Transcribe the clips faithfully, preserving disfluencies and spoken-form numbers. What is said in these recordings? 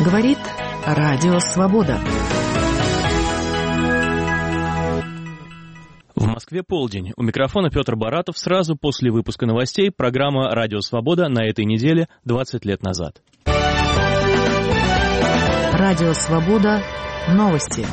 Говорит Радио Свобода. В Москве полдень. У микрофона Петр Баратов. Сразу после выпуска новостей программа «Радио Свобода» на этой неделе двадцать лет назад. Радио Свобода. Новости.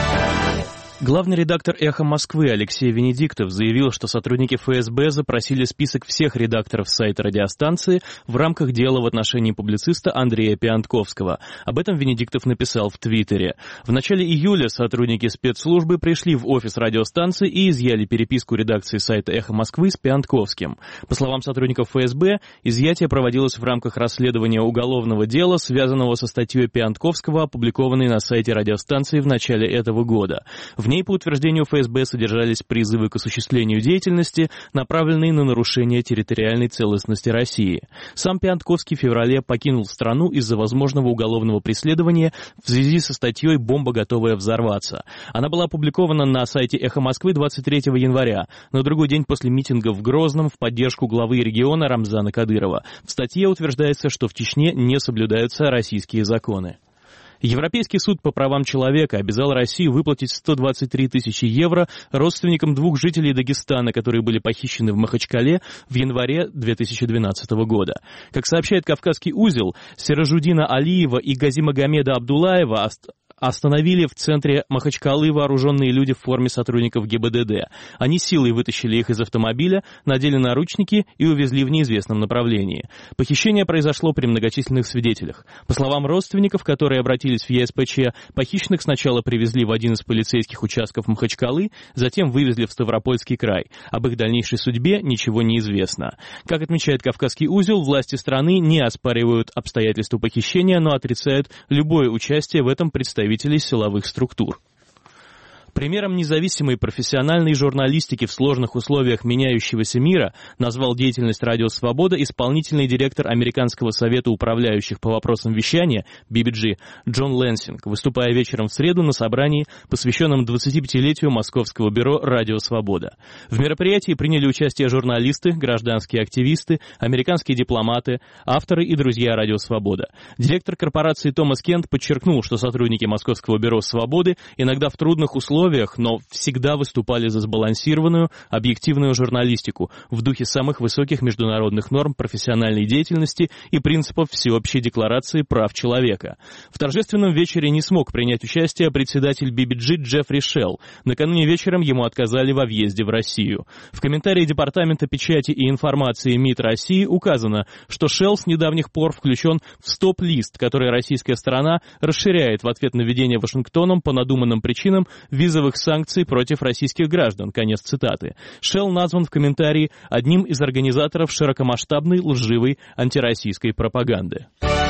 Главный редактор «Эхо Москвы» Алексей Венедиктов заявил, что сотрудники эф эс бэ запросили список всех редакторов сайта радиостанции в рамках дела в отношении публициста Андрея Пиантковского. Об этом Венедиктов написал в Твиттере. В начале июля сотрудники спецслужбы пришли в офис радиостанции и изъяли переписку редакции сайта «Эхо Москвы» с Пиантковским. По словам сотрудников эф эс бэ, изъятие проводилось в рамках расследования уголовного дела, связанного со статьей Пиантковского, опубликованной на сайте радиостанции в начале этого года. В ней, по утверждению эф эс бэ, содержались призывы к осуществлению деятельности, направленные на нарушение территориальной целостности России. Сам Пиантковский в феврале покинул страну из-за возможного уголовного преследования в связи со статьей «Бомба, готовая взорваться». Она была опубликована на сайте «Эхо Москвы» двадцать третьего января, на другой день после митинга в Грозном в поддержку главы региона Рамзана Кадырова. В статье утверждается, что в Чечне не соблюдаются российские законы. Европейский суд по правам человека обязал Россию выплатить сто двадцать три тысячи евро родственникам двух жителей Дагестана, которые были похищены в Махачкале в январе две тысячи двенадцатого года. Как сообщает «Кавказский узел», Сиражуддина Алиева и Газимагомеда Абдулаева остановили в центре Махачкалы вооруженные люди в форме сотрудников гэ бэ дэ дэ. Они силой вытащили их из автомобиля, надели наручники и увезли в неизвестном направлении. Похищение произошло при многочисленных свидетелях. По словам родственников, которые обратились в е эс пэ че, похищенных сначала привезли в один из полицейских участков Махачкалы, затем вывезли в Ставропольский край. Об их дальнейшей судьбе ничего не известно. Как отмечает «Кавказский узел», власти страны не оспаривают обстоятельства похищения, но отрицают любое участие в этом представителей силовых структур. Примером независимой профессиональной журналистики в сложных условиях меняющегося мира назвал деятельность «Радио Свобода» исполнительный директор Американского совета управляющих по вопросам вещания би би джи Джон Лэнсинг, выступая вечером в среду на собрании, посвященном двадцатипятилетию московского бюро «Радио Свобода». В мероприятии приняли участие журналисты, гражданские активисты, американские дипломаты, авторы и друзья «Радио Свобода». Директор корпорации Томас Кент подчеркнул, что сотрудники московского бюро «Свободы» иногда в трудных условиях, но всегда выступали за сбалансированную, объективную журналистику в духе самых высоких международных норм профессиональной деятельности и принципов Всеобщей декларации прав человека. В торжественном вечере не смог принять участие председатель би би джи Джеффри Шелл. Накануне вечером ему отказали во въезде в Россию. В комментарии Департамента печати и информации МИД России указано, что Шелл с недавних пор включен в стоп-лист, который российская сторона расширяет в ответ на введение Вашингтоном по надуманным причинам визовых санкций против российских граждан. Конец цитаты. Шелл назван в комментарии одним из организаторов широкомасштабной лживой антироссийской пропаганды.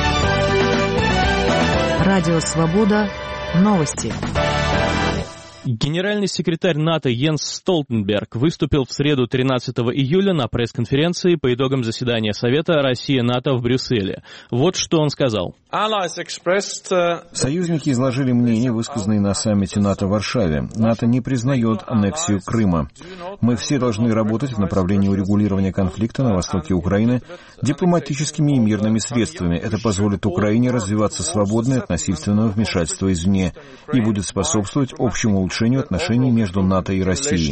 Радио Свобода. Новости. Генеральный секретарь НАТО Йенс Столтенберг выступил в среду тринадцатого июля на пресс-конференции по итогам заседания Совета Россия-НАТО в Брюсселе. Вот что он сказал. Союзники изложили мнение, высказанное на саммите НАТО в Варшаве. НАТО не признает аннексию Крыма. Мы все должны работать в направлении урегулирования конфликта на востоке Украины дипломатическими и мирными средствами. Это позволит Украине развиваться свободно от насильственного вмешательства извне и будет способствовать общему улучшению отношений между НАТО и Россией.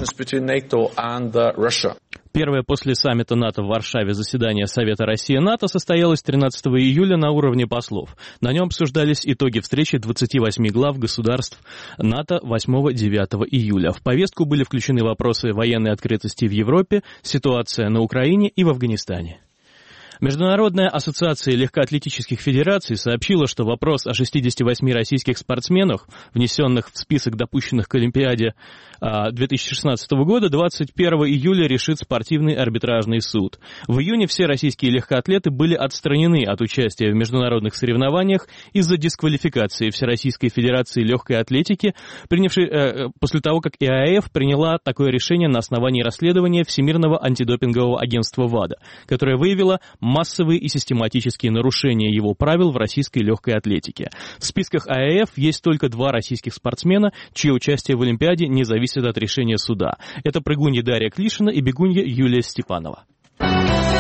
Первое после саммита НАТО в Варшаве заседание Совета Россия-НАТО состоялось тринадцатого июля на уровне послов. На нем обсуждались итоги встречи двадцати восьми глав государств НАТО восьмого-девятого июля. В повестку были включены вопросы военной открытости в Европе, ситуация на Украине и в Афганистане. Международная ассоциация легкоатлетических федераций сообщила, что вопрос о шестидесяти восьми российских спортсменах, внесенных в список допущенных к Олимпиаде две тысячи шестнадцатого года, двадцать первого июля решит спортивный арбитражный суд. В июне все российские легкоатлеты были отстранены от участия в международных соревнованиях из-за дисквалификации Всероссийской Федерации Легкой Атлетики, принявшей, э, после того, как и а а эф приняла такое решение на основании расследования Всемирного антидопингового агентства ВАДА, которое выявило массовые и систематические нарушения его правил в российской легкой атлетике. В списках а а эф есть только два российских спортсмена, чье участие в Олимпиаде не зависит от решения суда. Это прыгунья Дарья Клишина и бегунья Юлия Степанова.